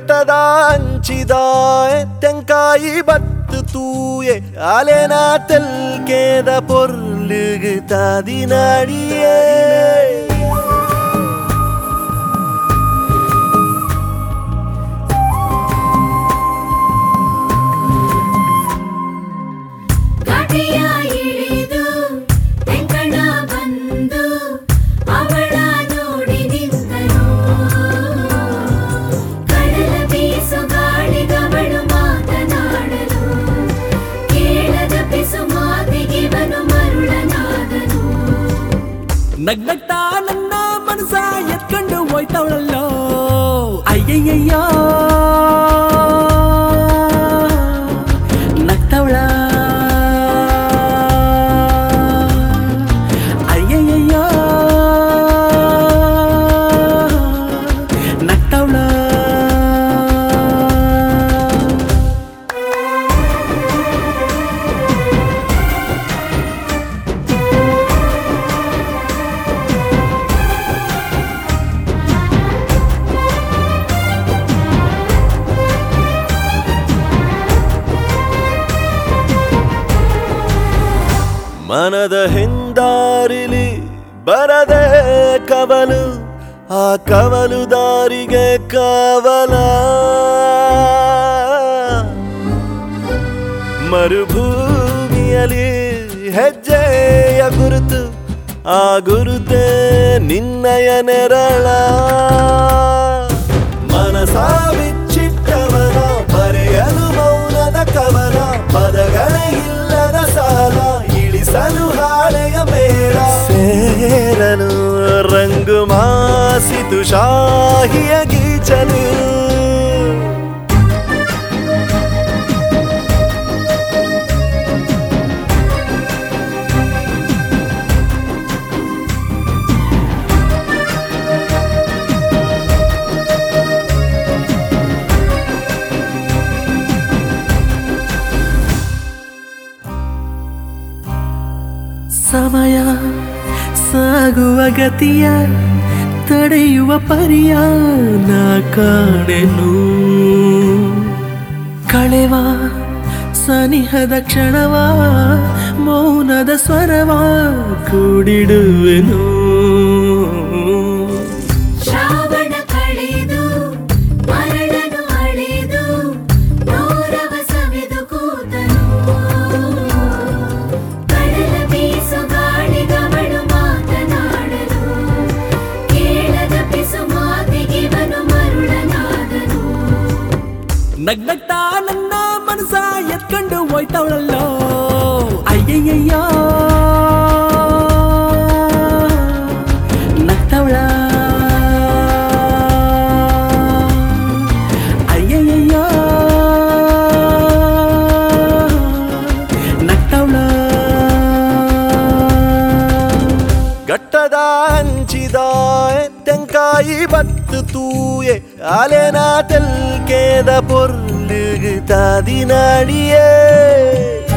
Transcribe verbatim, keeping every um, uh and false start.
ಘಟ್ಟದ ಅಂಚಿದ ತೆಂಕಾಯಿ ಬತ್ತು ತೂಯೆ ಅಲೆನ ತೆಲ್ಕೇದ ಪೊರ್ಲುಗು ತಾದಿನಾಡಿಯೇ ನಗ್ನಗ್ತಾ ನನ್ನ ಮನಸ ಎತ್ಕೊಂಡು ಹೋಯ್ತವಳಲ್ಲೋ ಅಯ್ಯಯ್ಯಯ್ಯೋ ನಗ್ತವಳ ಅಯ್ಯಯ್ಯಯ್ಯೋ ನಗ್ತವಳ ಮನದ ಹಿಂದಾರಿಲಿ ಬರದೆ ಕವಲು ಆ ಕವಲು ದಾರಿಗೆ ಕವಲ ಮರುಭೂಮಿಯಲ್ಲಿ ಹೆಜ್ಜೆಯ ಗುರುತು ಆ ಗುರುತೆ ನಿನ್ನಯ ನೆರಳ ಮನಸ ಬಿಚ್ಚಿಟ್ಟವನ ಬರೆಯಲು ಮೌನದ ಕವನ ಪದಗಳೇ ಇಲ್ಲದ ಸಾಲ ಇಳಿಸಲು ಹಾಳೆಯ ಮೇಳ ಸೇರಲು ರಂಗು ಮಾಸಿತು ಶಾಹಿಯ ಗೀಚಲು ಸಮಯ ಸಾಗುವ ಗತಿಯ ತಡೆಯುವ ಪರಿಯ ನಾ ಕಾಣೆನು ಕಳೆವ ಸನಿಹದ ಕ್ಷಣವ ಮೌನದ ಸ್ವರವ ಕೂಡಿಡುವೆನು ನಗ್ನಗ್ತಾ ನನ್ನ ಮನಸ ಎತ್ಕೊಂಡು ಹೋಯ್ತವಳಲ್ಲೋ ಅಯ್ಯಯ್ಯಯ್ಯೋ ನಗ್ತವಳ ಅಯ್ಯಯ್ಯಯ್ಯೋ ನಗ್ತವಳ ಘಟ್ಟದ ಅಂಚಿದ ತೆಂಕಾಯಿ ಬತ್ತು ತೂಯೆ ಅಲೆನ ತೆಲ್ಕೇದ ಪೊರ್ಲುಗು ತಾದಿನಾಡಿಯೇ